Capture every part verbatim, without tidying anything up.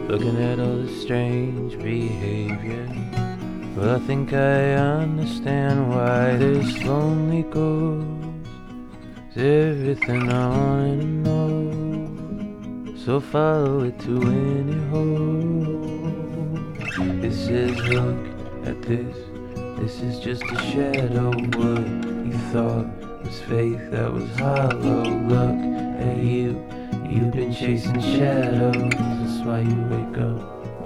looking at all this strange behavior. Well, I think I understand why this lonely goes. Everything I wanted to know, so follow it to any hole. It says, look at this, this is just a shadow. What you thought was faith, that was hollow. Look at you, you've been chasing shadows. That's why you wake up.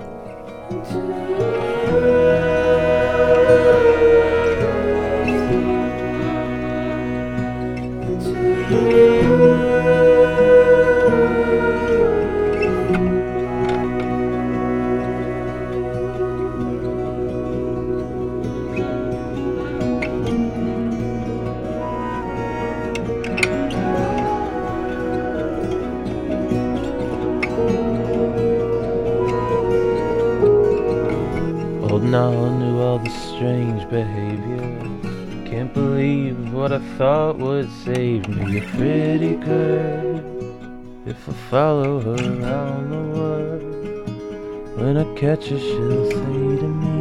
Holding on to all the strange behavior. Can't believe what I thought would save me. A pretty girl, if I follow her around the world, when I catch her she'll say to me,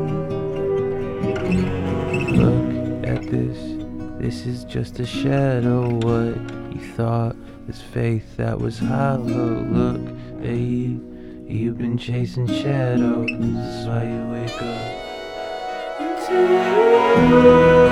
look at this, this is just a shadow. What you thought was faith, that was hollow. Look at you, you've been chasing shadows. That's why you wake up.